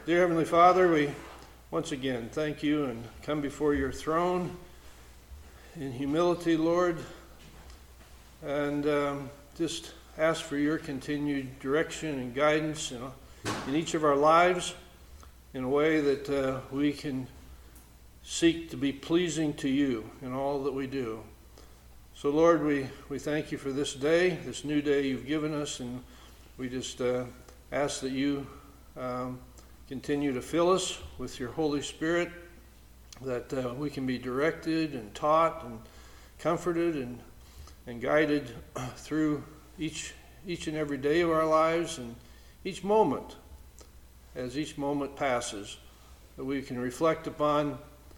Dear Heavenly Father, we once again thank you and come before your throne in humility, Lord, and just ask for your continued direction and guidance in each of our lives in a way that we can seek to be pleasing to you in all that we do. So, Lord, we thank you for this day, this new day you've given us, and we just ask that you continue to fill us with your Holy Spirit, that we can be directed and taught and comforted and guided through each and every day of our lives and each moment. As each moment passes, that we can reflect upon,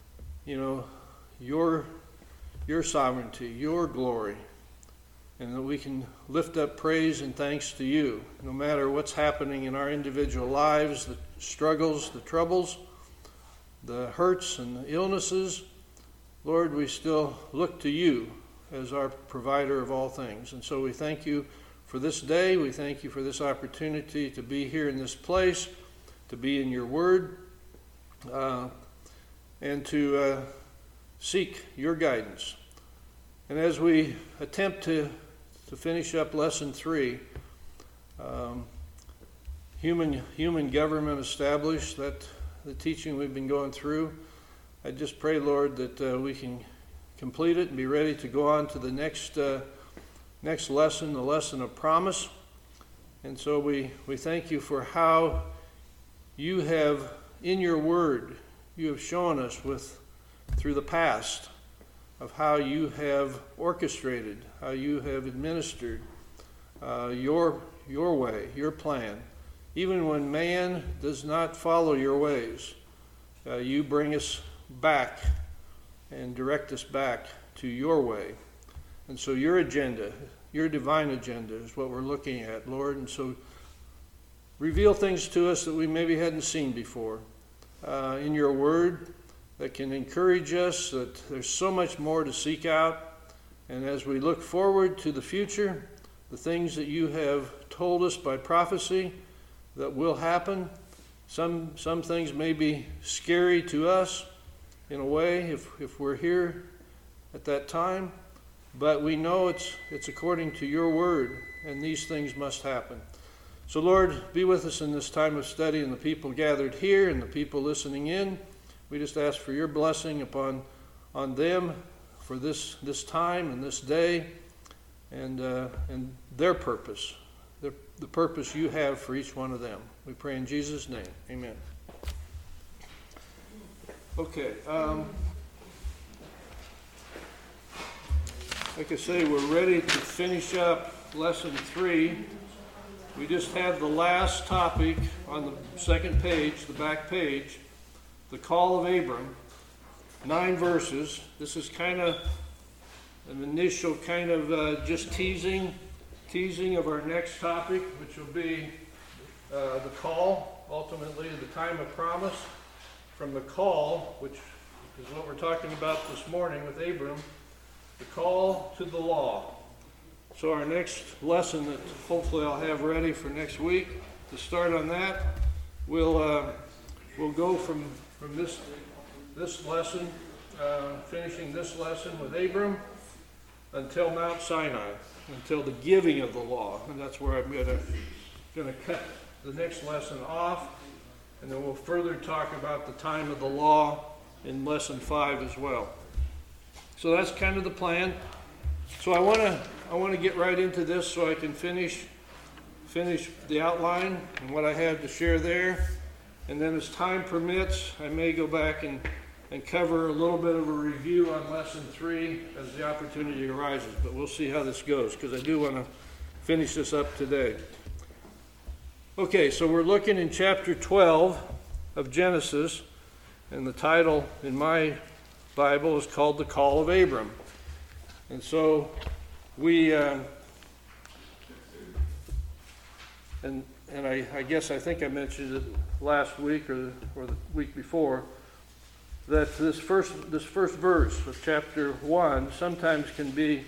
your sovereignty, your glory, and that we can lift up praise and thanks to you, no matter what's happening in our individual lives, the struggles, the troubles, the hurts and the illnesses. Lord, we still look to you as our provider of all things. And so we thank you for this day. We thank you for this opportunity to be here in this place, to be in your word, and to seek your guidance. And as we attempt to finish up lesson 3, human government established, that the teaching we've been going through, I just pray, Lord, that we can complete it and be ready to go on to the next lesson, the lesson of promise. And so we thank you for how you have, in your word, you have shown us through the past of how you have orchestrated, how you have administered your way, your plan. Even when man does not follow your ways, you bring us back and direct us back to your way. And so your agenda, your divine agenda is what we're looking at, Lord. And so reveal things to us that we maybe hadn't seen before in your word, that can encourage us, that there's so much more to seek out. And as we look forward to the future, the things that you have told us by prophecy that will happen, some things may be scary to us in a way if we're here at that time, but we know it's according to your word, and these things must happen. So Lord, be with us in this time of study, and the people gathered here and the people listening in. We just ask for your blessing upon them for this time and this day, and their purpose, the purpose you have for each one of them. We pray in Jesus' name. Amen. Okay. Like I say, we're ready to finish up lesson 3. We just have the last topic on the second page, the back page. The call of Abram, 9 verses. This is kind of an initial kind of just teasing of our next topic, which will be the call, ultimately the time of promise. From the call, which is what we're talking about this morning with Abram, the call to the law. So our next lesson that hopefully I'll have ready for next week, to start on that, we'll go from this lesson, finishing this lesson with Abram, until Mount Sinai, until the giving of the law. And that's where I'm going to cut the next lesson off, and then we'll further talk about the time of the law in lesson 5 as well. So that's kind of the plan. So I want to get right into this so I can finish the outline and what I have to share there. And then as time permits, I may go back and cover a little bit of a review on lesson 3 as the opportunity arises. But we'll see how this goes, because I do want to finish this up today. Okay, so we're looking in chapter 12 of Genesis, and the title in my Bible is called The Call of Abram. And so we... And I guess I think I mentioned it last week or the week before, that this first verse of chapter 1 sometimes can be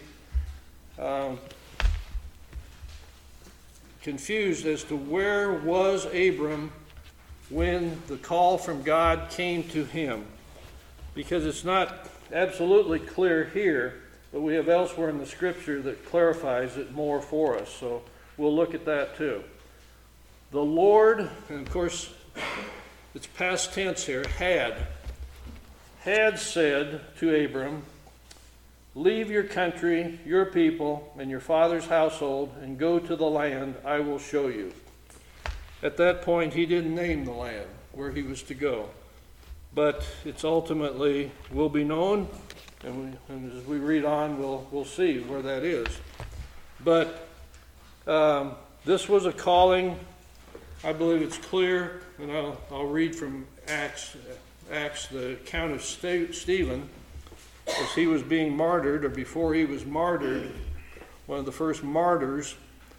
confused as to where was Abram when the call from God came to him, because it's not absolutely clear here, but we have elsewhere in the scripture that clarifies it more for us. So we'll look at that too. The Lord, and of course it's past tense here, had said to Abram, leave your country, your people, and your father's household, and go to the land I will show you. At that point, he didn't name the land where he was to go. But it's ultimately will be known, and as we read on, we'll see where that is. But this was a calling. I believe it's clear, and I'll read from Acts, the account of Stephen, as he was being martyred, or before he was martyred, one of the first martyrs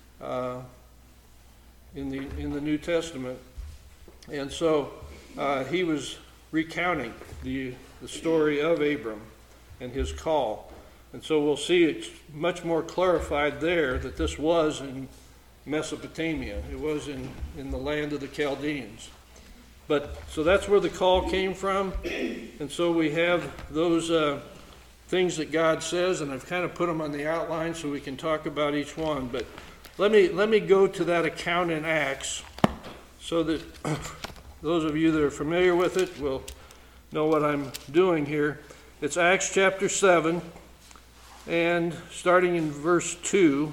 in the New Testament. And so he was recounting the story of Abram and his call. And so we'll see it's much more clarified there that this was in Mesopotamia. It was in the land of the Chaldeans. But so that's where the call came from. And so we have those things that God says, and I've kind of put them on the outline so we can talk about each one. But let me go to that account in Acts so that those of you that are familiar with it will know what I'm doing here. It's Acts chapter 7, and starting in verse 2.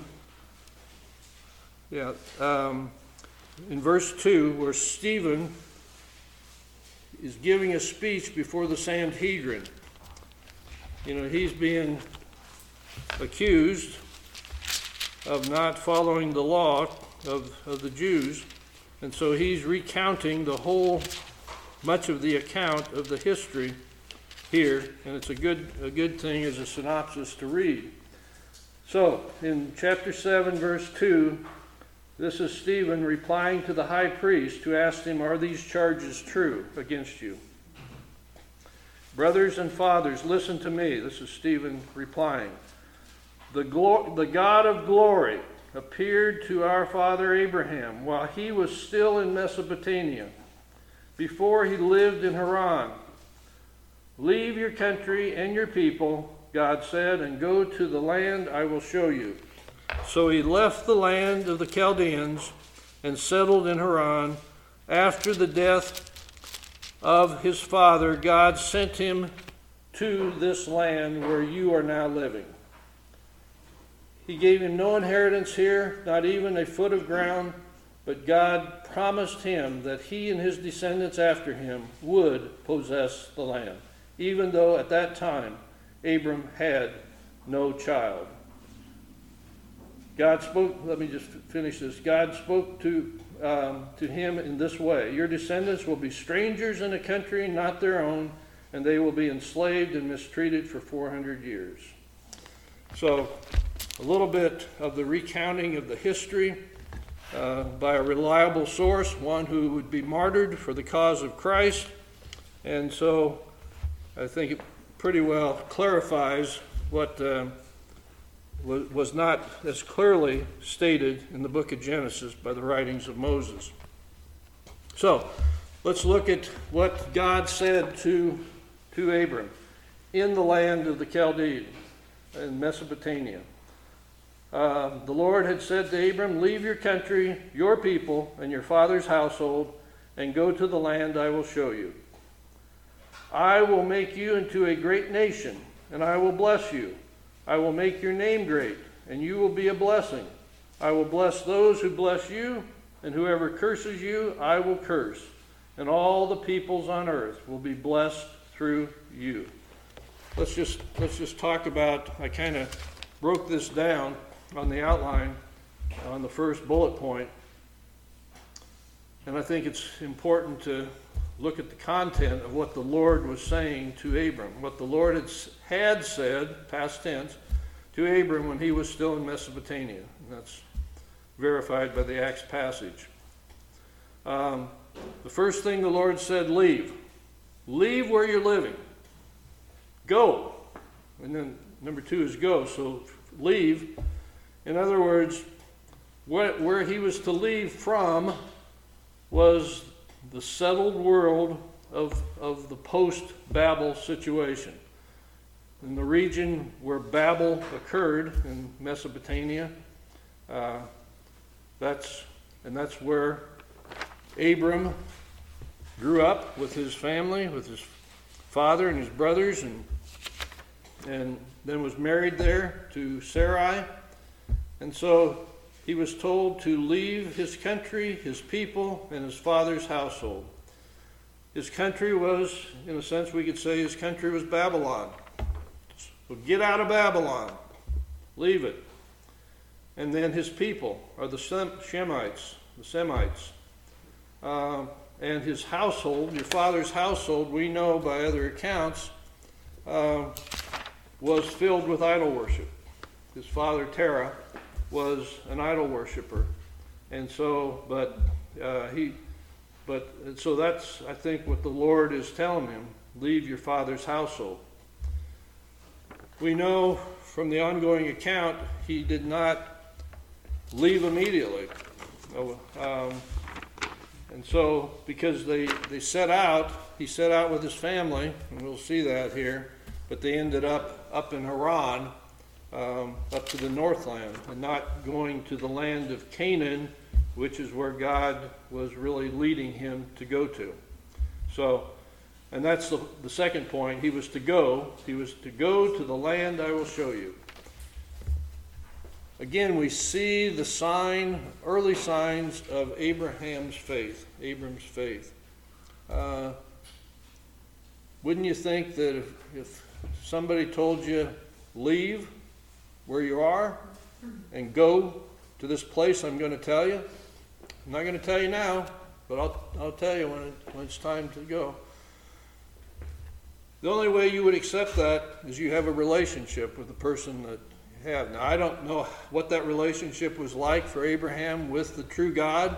In verse 2, where Stephen is giving a speech before the Sanhedrin. You know, he's being accused of not following the law of the Jews. And so he's recounting much of the account of the history here. And it's a good thing as a synopsis to read. So in chapter 7, verse 2, this is Stephen replying to the high priest who asked him, are these charges true against you? Brothers and fathers, listen to me. This is Stephen replying. The God of glory appeared to our father Abraham while he was still in Mesopotamia, before he lived in Haran. Leave your country and your people, God said, and go to the land I will show you. So he left the land of the Chaldeans and settled in Haran. After the death of his father, God sent him to this land where you are now living. He gave him no inheritance here, not even a foot of ground, but God promised him that he and his descendants after him would possess the land, even though at that time Abram had no child. God spoke, let me just finish this. God spoke to him in this way. Your descendants will be strangers in a country not their own, and they will be enslaved and mistreated for 400 years. So, a little bit of the recounting of the history by a reliable source, one who would be martyred for the cause of Christ. And so, I think it pretty well clarifies what was not as clearly stated in the book of Genesis by the writings of Moses. So, let's look at what God said to Abram in the land of the Chaldeans in Mesopotamia. The Lord had said to Abram, leave your country, your people, and your father's household, and go to the land I will show you. I will make you into a great nation, and I will bless you. I will make your name great, and you will be a blessing. I will bless those who bless you, and whoever curses you, I will curse. And all the peoples on earth will be blessed through you. Let's just talk about, I kind of broke this down on the outline on the first bullet point. And I think it's important to look at the content of what the Lord was saying to Abram. What the Lord had said, past tense, to Abram when he was still in Mesopotamia. And that's verified by the Acts passage. The first thing the Lord said, leave. Leave where you're living. Go. And then number 2 is go. So leave. In other words, where he was to leave from was the settled world of the post-Babel situation. In the region where Babel occurred in Mesopotamia, that's where Abram grew up with his family, with his father and his brothers, and then was married there to Sarai. And so he was told to leave his country, his people, and his father's household. His country was, in a sense we could say, his country was Babylon. So get out of Babylon. Leave it. And then his people are the Shemites, the Semites. And his household, your father's household, we know by other accounts, was filled with idol worship. His father, Terah, was an idol worshiper. And so, so that's, I think, what the Lord is telling him. Leave your father's household. We know from the ongoing account he did not leave immediately. And so, because they set out, he set out with his family, and we'll see that here, but they ended up in Haran, up to the northland, and not going to the land of Canaan, which is where God was really leading him to go to. So, and that's the second point. He was to go to the land I will show you. Again, we see the early signs of Abram's faith. Wouldn't you think that if somebody told you, leave where you are and go to this place I'm going to tell you? I'm not going to tell you now, but I'll tell you when it's time to go. The only way you would accept that is you have a relationship with the person that you have. Now, I don't know what that relationship was like for Abraham with the true God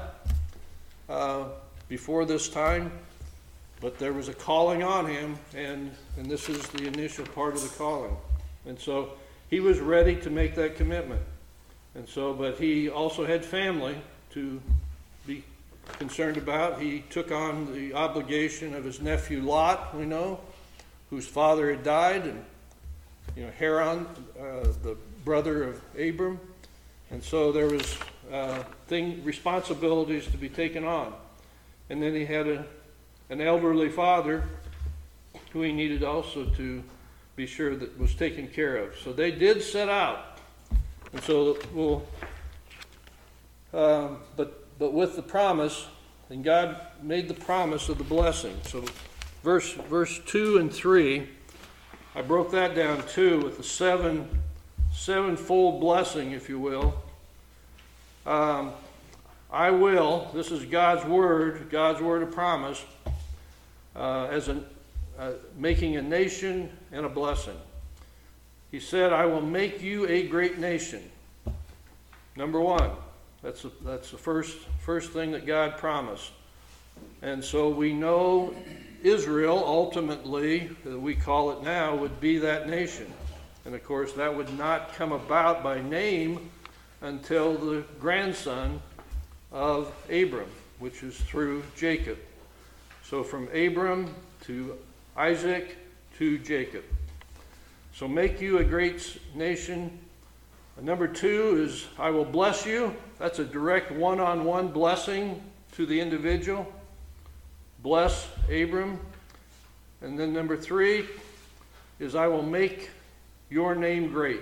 before this time, but there was a calling on him, and this is the initial part of the calling. And so he was ready to make that commitment. And so, but he also had family to be concerned about. He took on the obligation of his nephew Lot, we know, whose father had died, and Haran, the brother of Abram, and so there was responsibilities to be taken on. And then he had an elderly father who he needed also to be sure that was taken care of. So they did set out, and so but with the promise, and God made the promise of the blessing. So verse 2 and 3, I broke that down too with the sevenfold blessing, if you will. I will, this is God's word of promise, making a nation and a blessing. He said, I will make you a great nation. Number one, that's the first thing that God promised. And so we know Israel, ultimately, we call it now, would be that nation. And of course, that would not come about by name until the grandson of Abram, which is through Jacob. So from Abram to Isaac to Jacob. So make you a great nation. Number 2 is, I will bless you. That's a direct one-on-one blessing to the individual. Bless Abram. And then number 3 is, I will make your name great.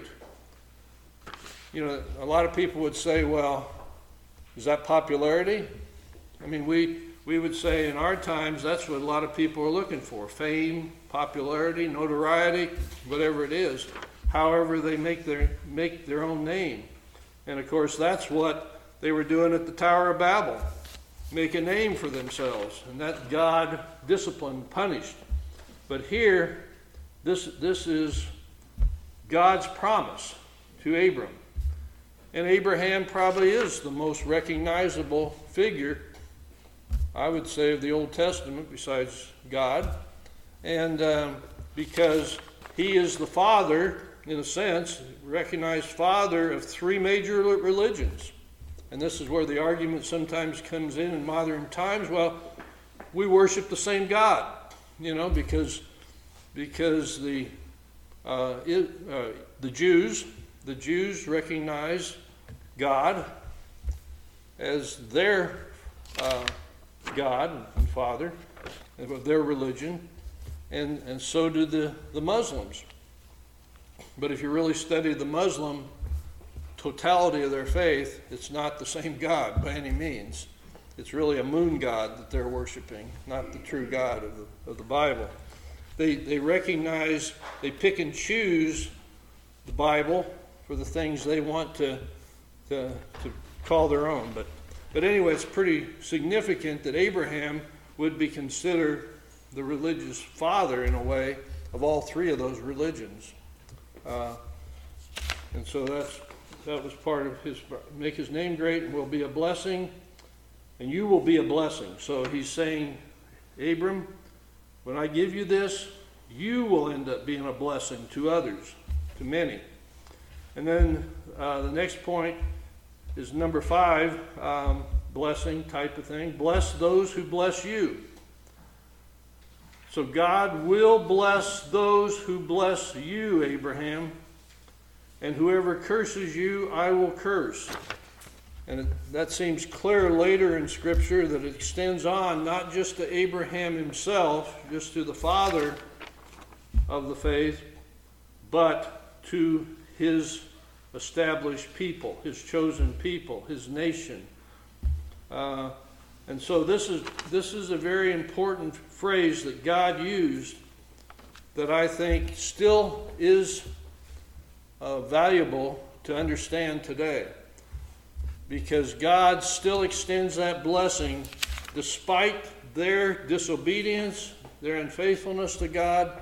A lot of people would say, well, is that popularity? I mean, we would say in our times that's what a lot of people are looking for. Fame, popularity, notoriety, whatever it is. However they make their own name. And of course that's what they were doing at the Tower of Babel. Make a name for themselves. And that God disciplined, punished. But here, this is God's promise to Abram. And Abraham probably is the most recognizable figure, I would say, of the Old Testament besides God. And because he is the father, in a sense, recognized father of 3 major religions. And this is where the argument sometimes comes in modern times. Well, we worship the same God, because the Jews recognize God as their God and Father of their religion, and so do the Muslims. But if you really study the Muslim totality of their faith, it's not the same God by any means. It's really a moon god that they're worshiping, not the true God of the Bible. They recognize, they pick and choose the Bible for the things they want to call their own. But anyway, it's pretty significant that Abraham would be considered the religious father, in a way, of all three of those religions. And so that was part of his, make his name great and will be a blessing, and you will be a blessing. So he's saying, Abram, when I give you this, you will end up being a blessing to others, to many. And then the next point is number 5, blessing type of thing. Bless those who bless you. So God will bless those who bless you, Abraham. And whoever curses you, I will curse. And that seems clear later in Scripture, that it extends on not just to Abraham himself, just to the father of the faith, but to his established people, his chosen people, his nation. And so this is a very important phrase that God used that I think still is valuable to understand today, because God still extends that blessing despite their disobedience, their unfaithfulness to God,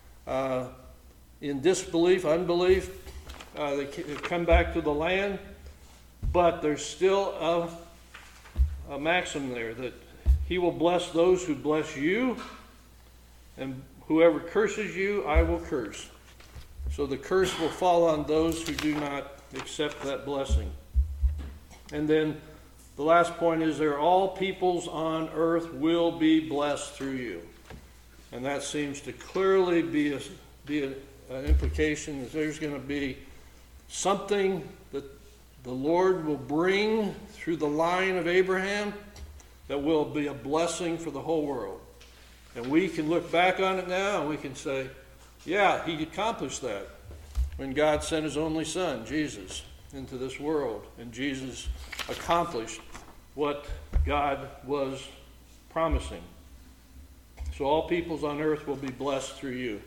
in disbelief, unbelief. They come back to the land, but there's still a maxim there that he will bless those who bless you, and whoever curses you, I will curse. So the curse will fall on those who do not accept that blessing. And then the last point is there, all peoples on earth will be blessed through you. And that seems to clearly be an implication that there's going to be something that the Lord will bring through the line of Abraham that will be a blessing for the whole world. And we can look back on it now and we can say, yeah, he accomplished that when God sent his only son, Jesus, into this world. And Jesus accomplished what God was promising. So all peoples on earth will be blessed through you.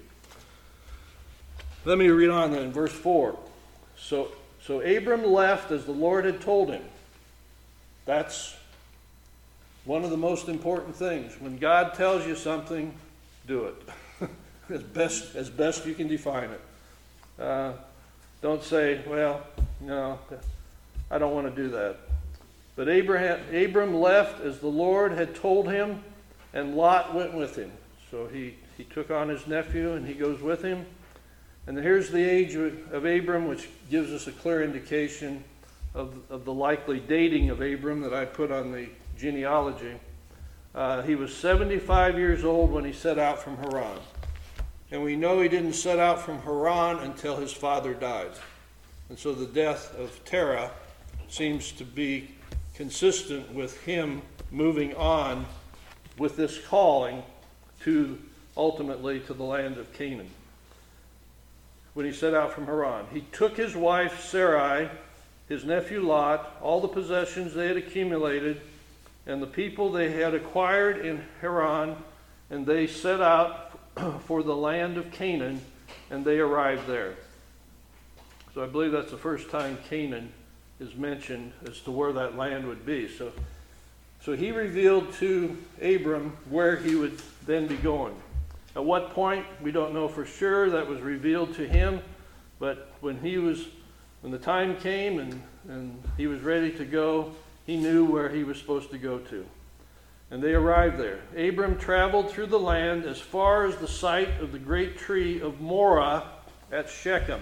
Let me read on then, verse 4. So Abram left as the Lord had told him. That's one of the most important things. When God tells you something, do it. as best you can define it. Don't say, well, no, I don't want to do that. But Abram left as the Lord had told him, and Lot went with him. So he took on his nephew and he goes with him. And here's the age of Abram, which gives us a clear indication of the likely dating of Abram that I put on the genealogy. He was 75 years old when he set out from Haran. And we know he didn't set out from Haran until his father died. And so the death of Terah seems to be consistent with him moving on with this calling ultimately to the land of Canaan. When he set out from Haran, he took his wife Sarai, his nephew Lot, all the possessions they had accumulated, and the people they had acquired in Haran, and they set out for the land of Canaan, and they arrived there. So I believe that's the first time Canaan is mentioned as to where that land would be. So he revealed to Abram where he would then be going. At what point, we don't know for sure. That was revealed to him, but when the time came and he was ready to go, he knew where he was supposed to go to. And they arrived there. Abram traveled through the land as far as the site of the great tree of Morah at Shechem.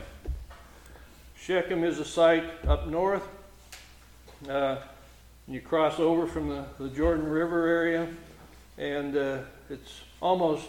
Shechem is a site up north. You cross over from the Jordan River area, and it's almost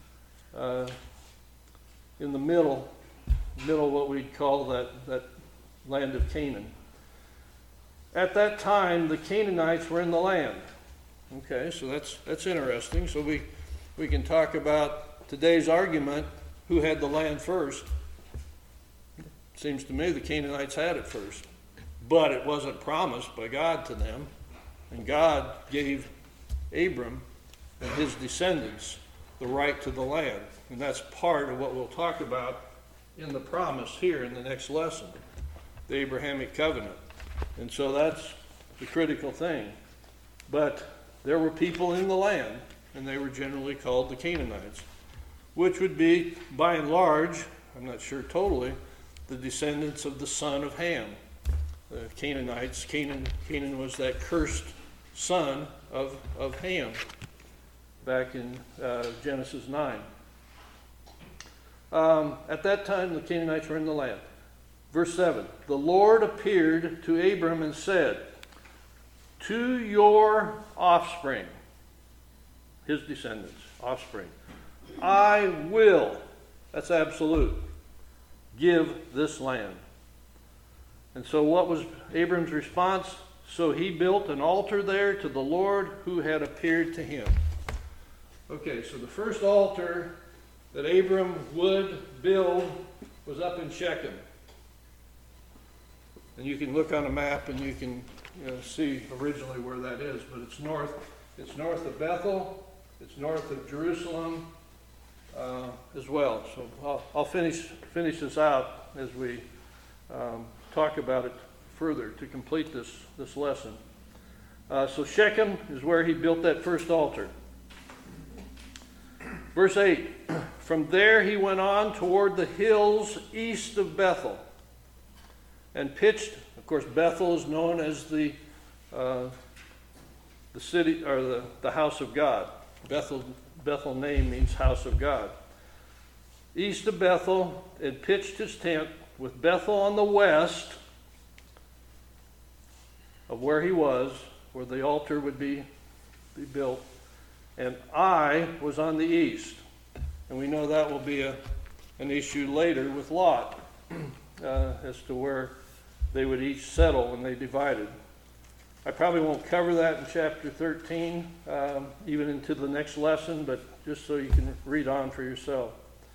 in the middle what we'd call that land of Canaan. At that time, the Canaanites were in the land. Okay, so that's interesting. So we can talk about today's argument, who had the land first. Seems to me the Canaanites had it first, but it wasn't promised by God to them, and God gave Abram and his descendants the right to the land, and that's part of what we'll talk about in the promise here in the next lesson, the Abrahamic covenant. And so that's the critical thing. But there were people in the land, and they were generally called the Canaanites, which would be, by and large, I'm not sure totally, the descendants of the son of Ham. The Canaanites, Canaan was that cursed son of Ham back in Genesis 9. At that time, the Canaanites were in the land. Verse 7, the Lord appeared to Abram and said, to your offspring, his descendants, offspring, I will, that's absolute, give this land. And so what was Abram's response? So he built an altar there to the Lord who had appeared to him. Okay, so the first altar that Abram would build was up in Shechem. And you can look on a map and you can see originally where that is, but it's north of Bethel, it's north of Jerusalem as well. So I'll finish this out as we talk about it further to complete this lesson. So Shechem is where he built that first altar. Verse 8, from there he went on toward the hills east of Bethel and pitched. Of course, Bethel is known as the city, or the house of God. Bethel name means house of God. East of Bethel, and pitched his tent with Bethel on the west of where he was, where the altar would be built, and Ai was on the east. And we know that will be an issue later with Lot as to where they would each settle when they divided. I probably won't cover that in chapter 13, even into the next lesson, but just so you can read on for yourself.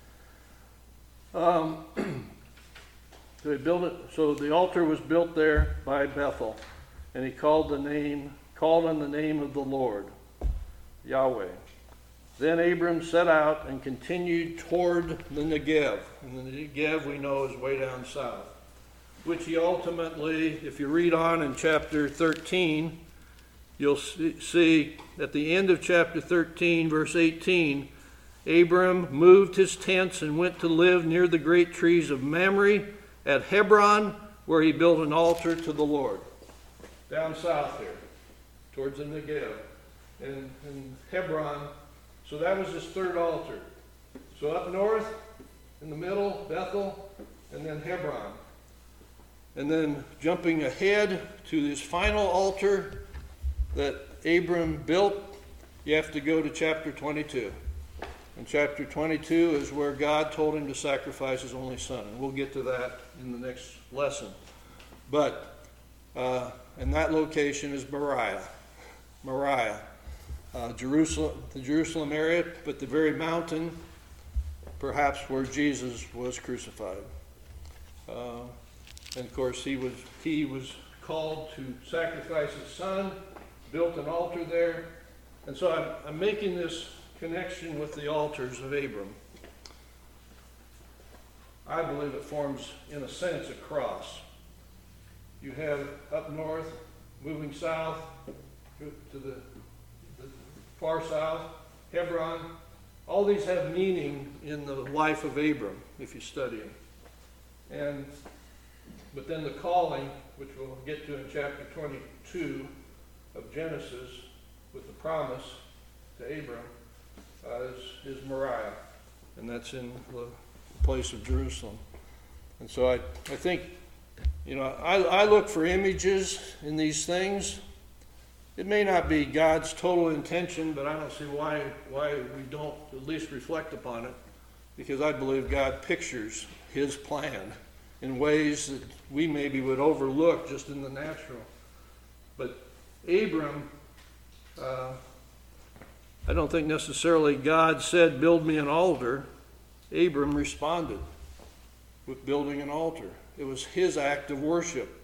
So they built it. So the altar was built there by Bethel, and he called on the name of the Lord, Yahweh. Then Abram set out and continued toward the Negev. And the Negev we know is way down south, which he ultimately, if you read on in chapter 13, you'll see at the end of chapter 13, verse 18, Abram moved his tents and went to live near the great trees of Mamre at Hebron, where he built an altar to the Lord. Down south here, towards the Negev. And Hebron, so that was his third altar. So up north, in the middle, Bethel, and then Hebron. And then jumping ahead to his final altar that Abram built, you have to go to chapter 22. And chapter 22 is where God told him to sacrifice his only son. And we'll get to that in the next lesson. But, and that location is Moriah, Jerusalem, the Jerusalem area, but the very mountain, perhaps where Jesus was crucified. And of course, he was called to sacrifice his son, built an altar there. And so I'm making this connection with the altars of Abram. I believe it forms, in a sense, a cross. You have up north, moving south to the far south, Hebron. All these have meaning in the life of Abram, if you study them. But then the calling, which we'll get to in chapter 22 of Genesis, with the promise to Abram, is Moriah, and that's in the place of Jerusalem. And so I think, I look for images in these things, It may not be God's total intention, but I don't see why we don't at least reflect upon it, because I believe God pictures his plan in ways that we maybe would overlook just in the natural. But Abram, I don't think necessarily God said, build me an altar. Abram responded with building an altar. It was his act of worship,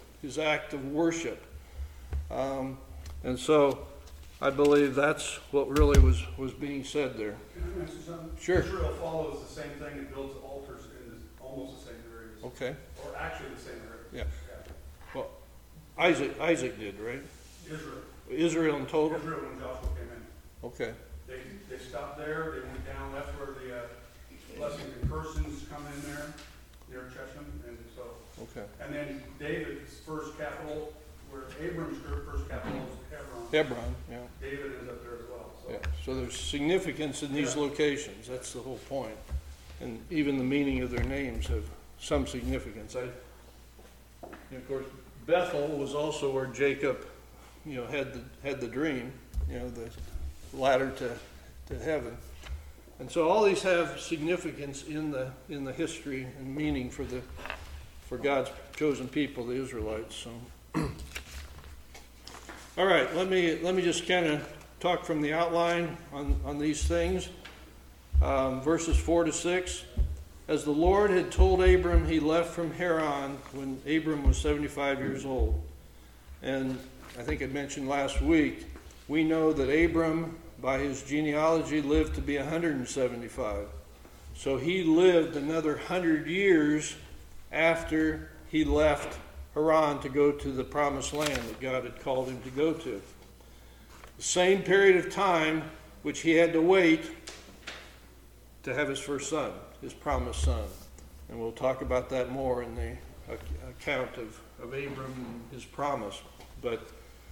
And so I believe that's what really was being said there. Can I mention something? Sure. Israel follows the same thing and builds altars in almost the same areas. Okay. Or actually the same area. Yeah. Well, Isaac did, right? Israel in total? Israel when Joshua came in. Okay. They stopped there, they went down, that's where the blessings and cursings come in there, near Chesham, and so. Okay. And then David's first capital, where Abram's first capital is Hebron, yeah. David is up there as well. So. Yeah. So there's significance in these locations. That's the whole point. And even the meaning of their names have some significance. And of course, Bethel was also where Jacob, had the dream, the ladder to heaven. And so all these have significance in the history and meaning for God's chosen people, the Israelites. So, all right, let me just kind of talk from the outline on these things. Verses 4-6. As the Lord had told Abram, he left from Haran when Abram was 75 years old. And I think I mentioned last week, we know that Abram, by his genealogy, lived to be 175. So he lived another 100 years after he left Haran to go to the promised land that God had called him to go to. The same period of time which he had to wait to have his first son, his promised son. And we'll talk about that more in the account of Abram and his promise. But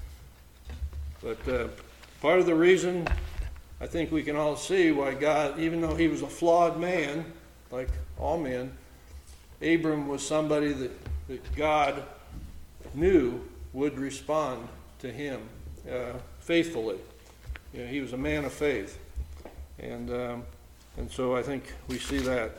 part of the reason I think we can all see why God, even though he was a flawed man, like all men, Abram was somebody that God knew would respond to him faithfully. He was a man of faith. And so I think we see that.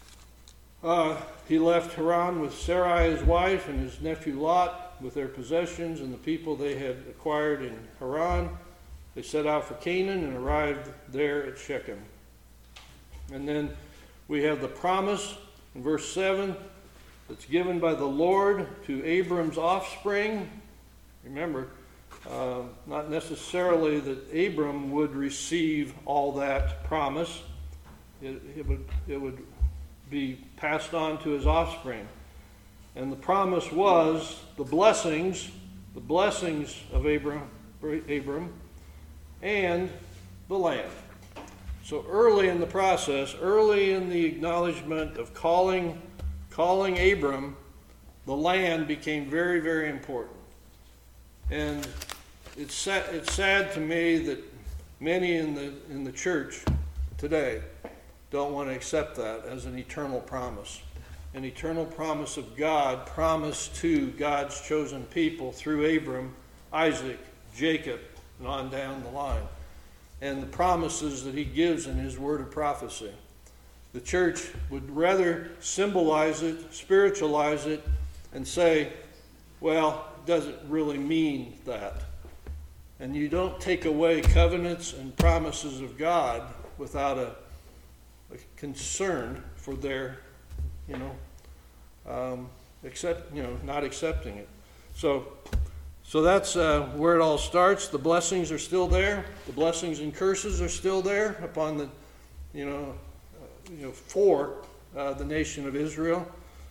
He left Haran with Sarai his wife and his nephew Lot with their possessions and the people they had acquired in Haran. They set out for Canaan and arrived there at Shechem. And then we have the promise in verse 7 that's given by the Lord to Abram's offspring. Remember, not necessarily that Abram would receive all that promise. It would be passed on to his offspring. And the promise was the blessings of Abram and the land. So early in the process, early in the acknowledgement of calling Abram, the land became very, very important. And it's sad to me that many in the church today don't want to accept that as an eternal promise. An eternal promise of God promised to God's chosen people through Abram, Isaac, Jacob, and on down the line. And the promises that he gives in his word of prophecy. The church would rather symbolize it, spiritualize it, and say, well, it doesn't really mean that. And you don't take away covenants and promises of God without a concern for their, not accepting it. So that's where it all starts. The blessings are still there. The blessings and curses are still there upon the, for the nation of Israel,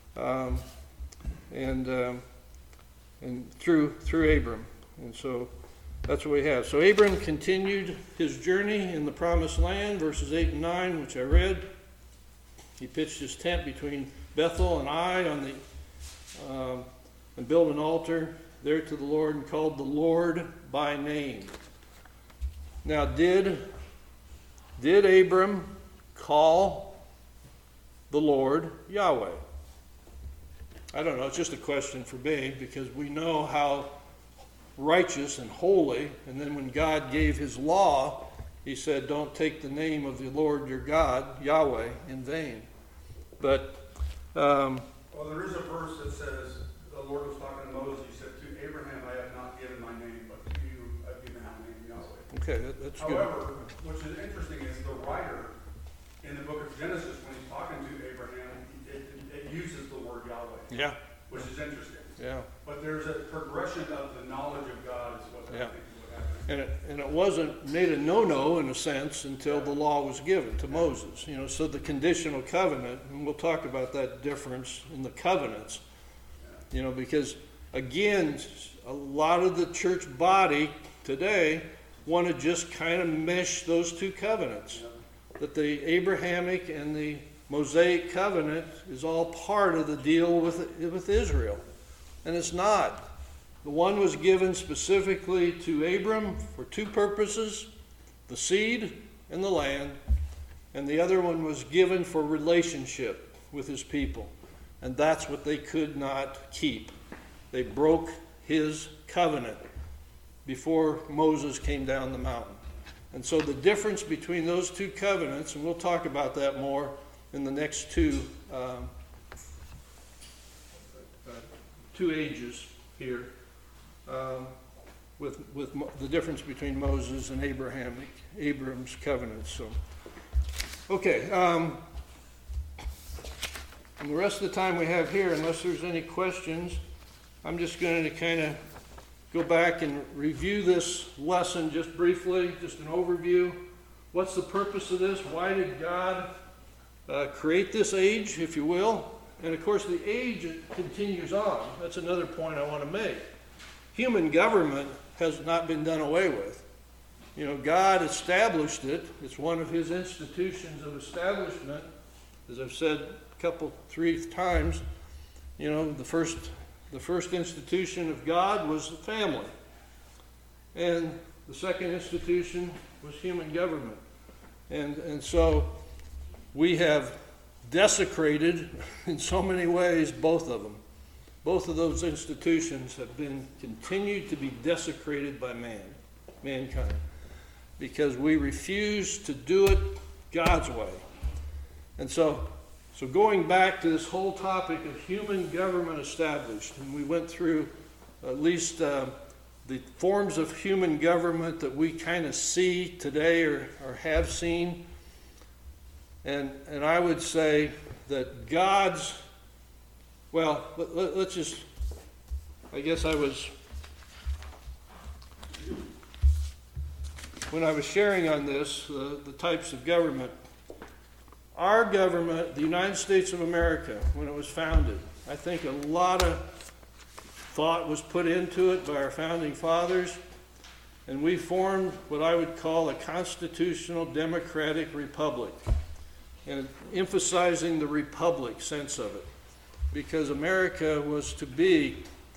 and through Abram. And so that's what we have. So Abram continued his journey in the promised land, verses 8 and 9, which I read. He pitched his tent between Bethel and Ai and built an altar there to the Lord and called the Lord by name. Now, did Abram call the Lord Yahweh? I don't know. It's just a question for me, because we know how righteous and holy. And then when God gave his law, he said, don't take the name of the Lord your God, Yahweh, in vain. But well, there is a verse that says, the Lord was talking to Moses, he said, to Abraham I have not given my name, but to you I've given my name, Yahweh. okay, that's good. However, which is interesting is the writer in the book of Genesis, when he's talking to Abraham, it uses the word Yahweh. Yeah. Which is interesting. Yeah. But there's a progression of the knowledge of God is what I think is what happened. And it wasn't made a no-no in a sense until the law was given to Moses. So the conditional covenant, and we'll talk about that difference in the covenants, because again, a lot of the church body today want to just kind of mesh those two covenants. That the Abrahamic and the Mosaic covenant is all part of the deal with Israel. And it's not. The one was given specifically to Abram for two purposes, the seed and the land, and the other one was given for relationship with his people. And that's what they could not keep. They broke his covenant before Moses came down the mountain. And so the difference between those two covenants, and we'll talk about that more in the next two ages here, with the difference between Moses and Abram's covenant. So, okay. And the rest of the time we have here, unless there's any questions, I'm just going to kind of go back and review this lesson just briefly, just an overview. What's the purpose of this? Why did God create this age, if you will? And of course, the age continues on. That's another point I want to make. Human government has not been done away with. God established it. It's one of his institutions of establishment. As I've said three times, the first institution of God was the family. And the second institution was human government. And so we have desecrated in so many ways both of them. Both of those institutions have been continued to be desecrated by mankind, because we refuse to do it God's way. And so going back to this whole topic of human government established, and we went through at least the forms of human government that we kind of see today or have seen. And I would say that God's, well, let's just, I guess when I was sharing on this, the types of government, our government, the United States of America, when it was founded, I think a lot of thought was put into it by our founding fathers, and we formed what I would call a constitutional democratic republic, and emphasizing the republic sense of it, because America was to be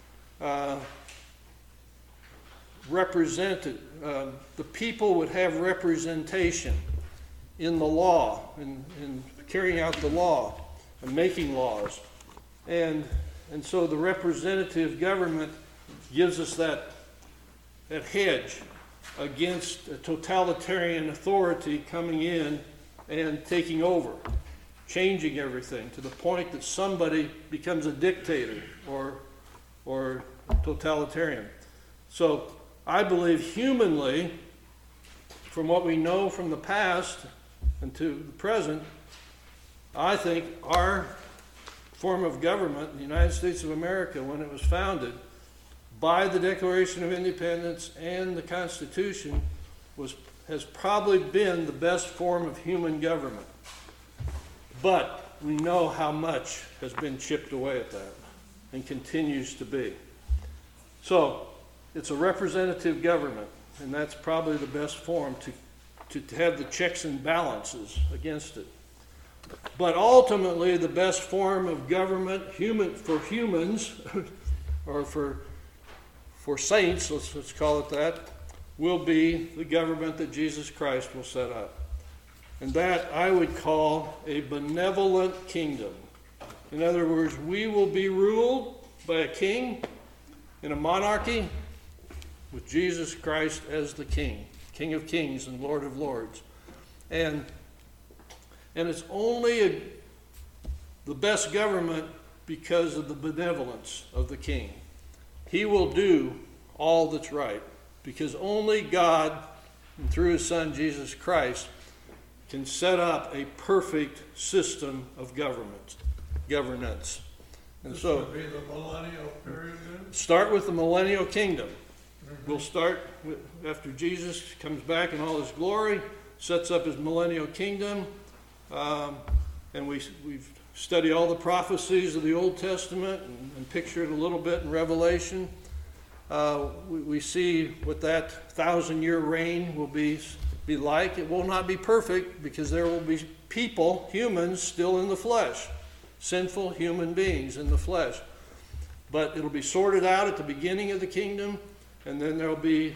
represented. The people would have representation in the law, in carrying out the law and making laws. And so the representative government gives us that hedge against a totalitarian authority coming in and taking over, changing everything to the point that somebody becomes a dictator or totalitarian. So I believe humanly, from what we know from the past and to the present, I think our form of government, the United States of America, when it was founded by the Declaration of Independence and the Constitution, has probably been the best form of human government. But we know how much has been chipped away at that and continues to be. So it's a representative government, and that's probably the best form to have the checks and balances against it. But ultimately, the best form of government, for humans, or for saints, let's call it that, will be the government that Jesus Christ will set up. And that I would call a benevolent kingdom. In other words, we will be ruled by a king in a monarchy, with Jesus Christ as the King, King of Kings and Lord of Lords. And it's only the best government because of the benevolence of the King. He will do all that's right because only God, and through His Son Jesus Christ, can set up a perfect system of governance. And This so, would be the millennial period then? start with the millennial kingdom. We'll start with, after Jesus comes back in all His glory, sets up His millennial kingdom, and we've studied all the prophecies of the Old Testament and picture it a little bit in Revelation. We see what that 1,000-year reign will be like. It will not be perfect because there will be people, humans, still in the flesh, sinful human beings in the flesh. But it'll be sorted out at the beginning of the kingdom, and then there'll be,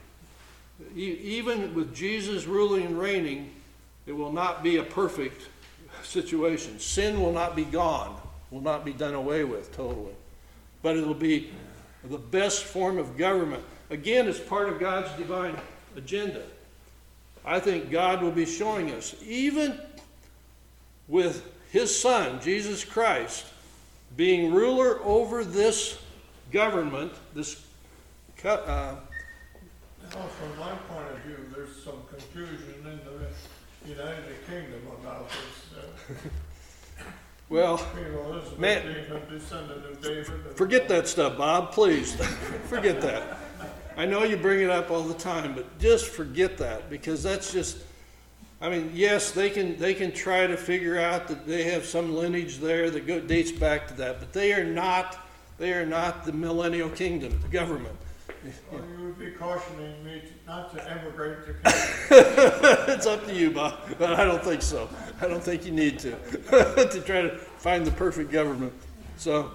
even with Jesus ruling and reigning, it will not be a perfect situation. Sin will not be gone, will not be done away with totally. But it'll be the best form of government. Again, it's part of God's divine agenda. I think God will be showing us, even with His Son, Jesus Christ, being ruler over this government, this Now, from my point of view, there's some confusion in the United Kingdom about this. well, Queen Elizabeth man, being a descendant of David. forget that stuff, Bob, please. Forget that. I know you bring it up all the time, but just forget that, because that's just, I mean, yes, they can try to figure out that they have some lineage there that dates back to that, but they are not the millennial kingdom, the government. Well, you would be cautioning me not to emigrate to Canada. It's up to you, Bob, but I don't think so. I don't think you need to to try to find the perfect government. So,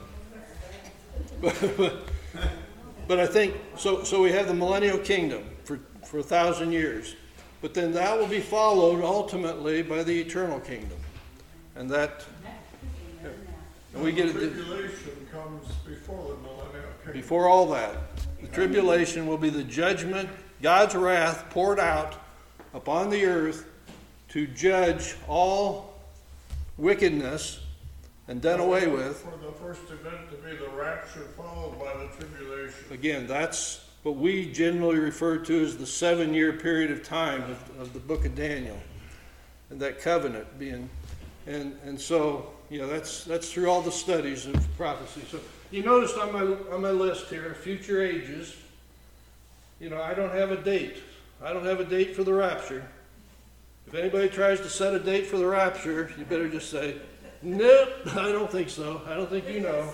but I think so. We have the millennial kingdom for 1,000 years, but then that will be followed ultimately by the eternal kingdom, and that we get The tribulation comes before the millennial kingdom. before all that. The tribulation will be the judgment, God's wrath poured out upon the earth to judge all wickedness and done away with. For the first event to be the rapture followed by the tribulation. Again, that's what we generally refer to as the 7-year period of time of the book of Daniel, and that covenant being, and so, you know, that's through all the studies of prophecy. So you noticed on my list here, future ages. You know, I don't have a date. I don't have a date for the rapture. If anybody tries to set a date for the rapture, you better just say, nope, I don't think so. I don't think you know.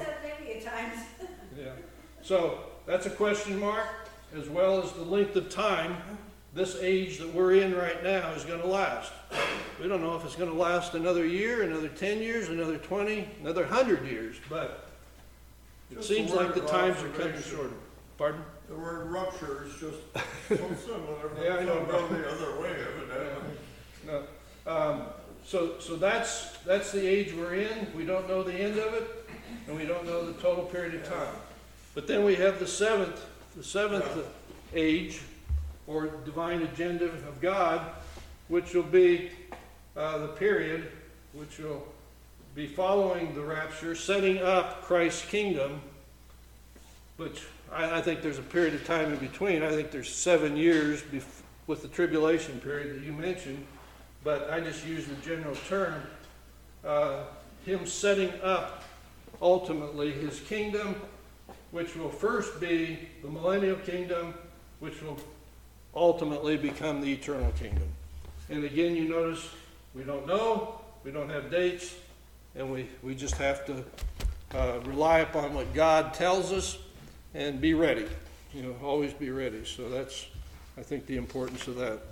Yeah. So that's a question mark, as well as the length of time this age that we're in right now is going to last. We don't know if it's going to last another year, another 10 years, another 20, another 100 years, but it Just seems a word like the of times are coming observation. shorter. Pardon? The word rupture is just so similar. Yeah, I know. Go the other way, evidently. No. So that's the age we're in. We don't know the end of it, and we don't know the total period of time. But then we have the seventh age, or divine agenda of God, which will be the period which will be following the rapture, setting up Christ's kingdom, which I think there's a period of time in between. I think there's 7 years with the tribulation period that you mentioned, but I just use the general term. Him setting up ultimately His kingdom, which will first be the millennial kingdom, which will ultimately become the eternal kingdom. And again, you notice we don't know, we don't have dates, and we just have to rely upon what God tells us and be ready. You know, always be ready. So that's, I think, the importance of that.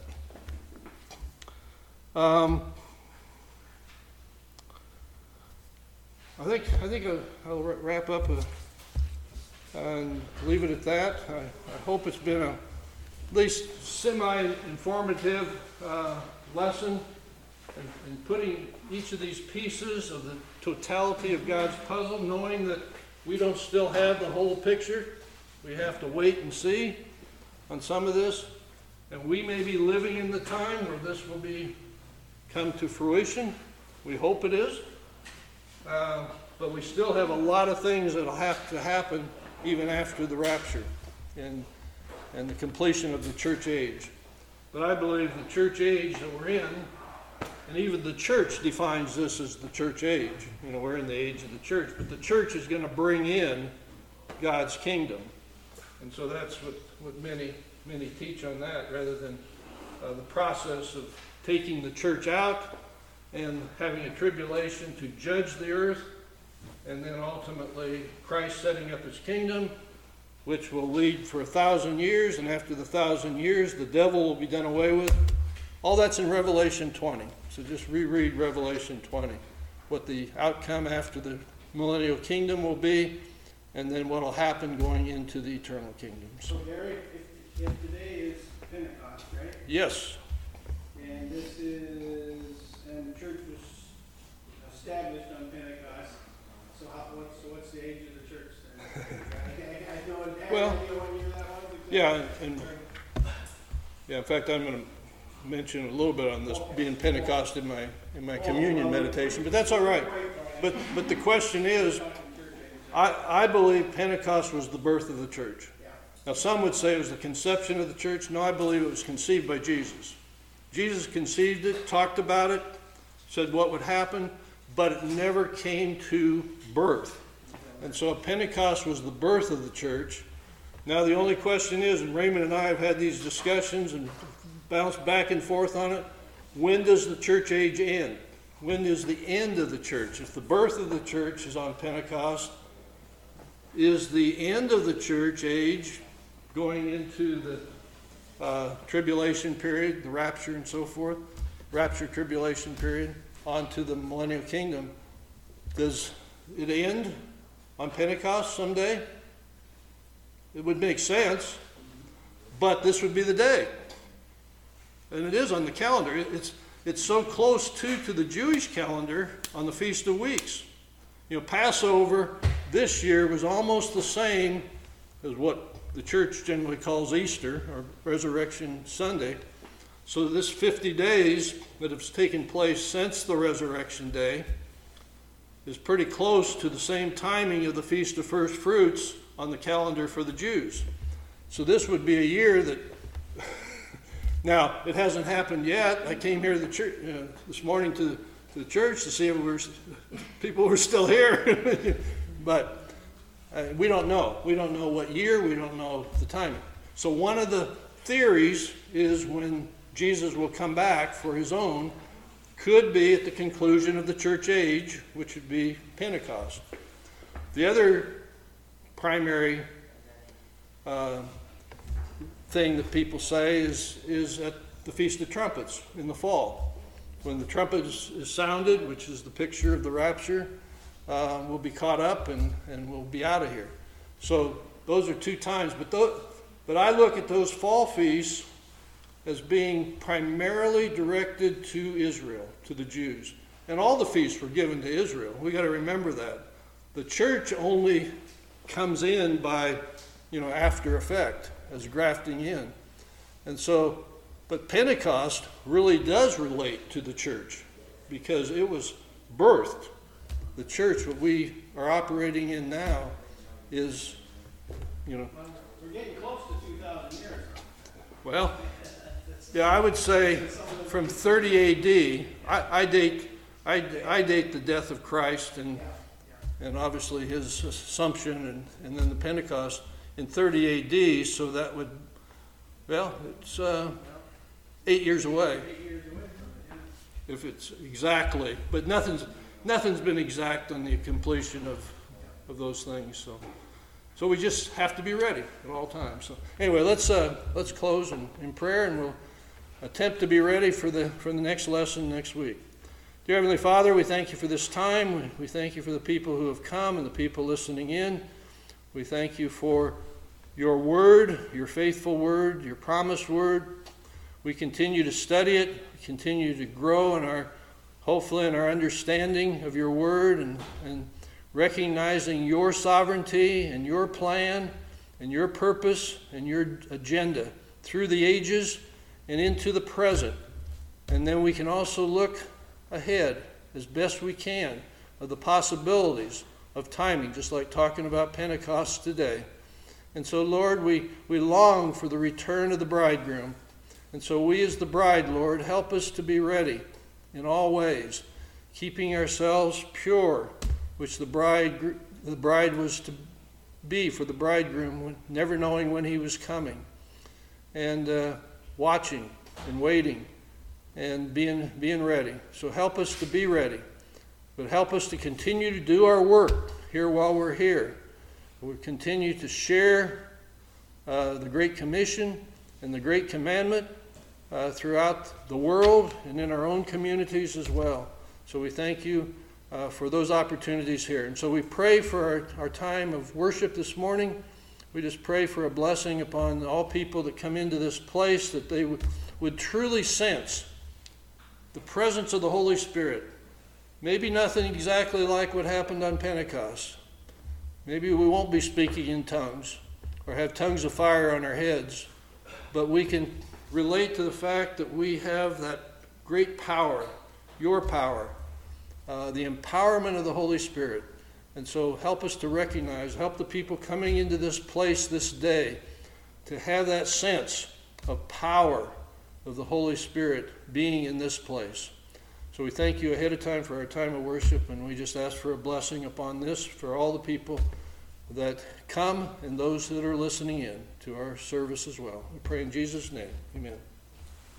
I think I'll wrap up and leave it at that. I hope it's been at least semi-informative lesson in putting each of these pieces of the totality of God's puzzle, knowing that we don't still have the whole picture. We have to wait and see. on some of this, and we may be living in the time where this will come to fruition. We hope it is. But we still have a lot of things that will have to happen even after the rapture and the completion of the church age. But I believe the church age that we're in, and even the church defines this as the church age. You know, we're in the age of the church, but the church is going to bring in God's kingdom. And so that's what many teach on that, rather than the process of taking the church out and having a tribulation to judge the earth, and then ultimately Christ setting up his kingdom, which will lead for 1,000 years, and after the 1,000 years, the devil will be done away with. All that's in Revelation 20. So just reread Revelation 20, what the outcome after the millennial kingdom will be, and then what will happen going into the eternal kingdom. So Gary, if today is Pentecost, right? Yes. And the church was established on Pentecost. So what's the age of the church then? I know Well, what year that was. Yeah, and in fact, I'm going to mention a little bit on this being Pentecost in my communion meditation, but that's all right. But the question is, I believe Pentecost was the birth of the church. Now, some would say it was the conception of the church. No, I believe it was conceived by Jesus. Jesus conceived it, talked about it, said what would happen, but it never came to birth. And so Pentecost was the birth of the church. Now, the only question is, and Raymond and I have had these discussions and bounced back and forth on it, when does the church age end? When is the end of the church? If the birth of the church is on Pentecost, is the end of the church age going into the tribulation period, the rapture and so forth, rapture, tribulation period, onto the millennial kingdom? Does it end on Pentecost someday? It would make sense, but this would be the day. And it is on the calendar. It's so close to the Jewish calendar on the Feast of Weeks. You know, Passover this year was almost the same as what the church generally calls Easter, or Resurrection Sunday. So this 50 days that have taken place since the Resurrection Day is pretty close to the same timing of the Feast of First Fruits on the calendar for the Jews. So this would be a year that, now it hasn't happened yet. I came here to the church this morning to the church to see if people were still here, but we don't know. We don't know what year. We don't know the timing. So one of the theories is when Jesus will come back for his own, could be at the conclusion of the church age, which would be Pentecost. The other primary thing that people say is at the Feast of Trumpets in the fall. When the trumpet is sounded, which is the picture of the rapture, we'll be caught up and we'll be out of here. So those are two times. But I look at those fall feasts as being primarily directed to Israel, to the Jews. And all the feasts were given to Israel. We got to remember that. The church only comes in by, after effect, as grafting in. And so, but Pentecost really does relate to the church because it was birthed. The church, what we are operating in now, is, We're getting close to 2,000 years. Well, yeah, I would say from 30 AD, I date the death of Christ and obviously his assumption and then the Pentecost in 30 AD, so that would, it's 8 years away. If it's exactly, but nothing's been exact on the completion of those things, so we just have to be ready at all times. So anyway, let's close in prayer, and we'll attempt to be ready for the next lesson next week. Dear Heavenly Father, we thank you for this time. We thank you for the people who have come and the people listening in. We thank you for your word, your faithful word, your promised word. We continue to study it, continue to grow hopefully in our understanding of your word and recognizing your sovereignty and your plan and your purpose and your agenda through the ages and into the present. And then we can also look ahead as best we can of the possibilities of timing, just like talking about Pentecost today. And so, Lord, we long for the return of the bridegroom. And so we as the bride, Lord, help us to be ready in all ways, keeping ourselves pure, which the bride was to be for the bridegroom, never knowing when he was coming, and watching and waiting and being ready. So help us to be ready, but help us to continue to do our work here while we're here. We'll continue to share the Great Commission and the Great Commandment throughout the world and in our own communities as well. So we thank you for those opportunities here. And so we pray for our time of worship this morning. We just pray for a blessing upon all people that come into this place, that they would truly sense the presence of the Holy Spirit. Maybe nothing exactly like what happened on Pentecost. Maybe we won't be speaking in tongues or have tongues of fire on our heads, but we can relate to the fact that we have that great power, your power, the empowerment of the Holy Spirit. And so help us to recognize, help the people coming into this place this day to have that sense of power of the Holy Spirit being in this place. So we thank you ahead of time for our time of worship, and we just ask for a blessing upon this for all the people that come and those that are listening in to our service as well. We pray in Jesus' name. Amen.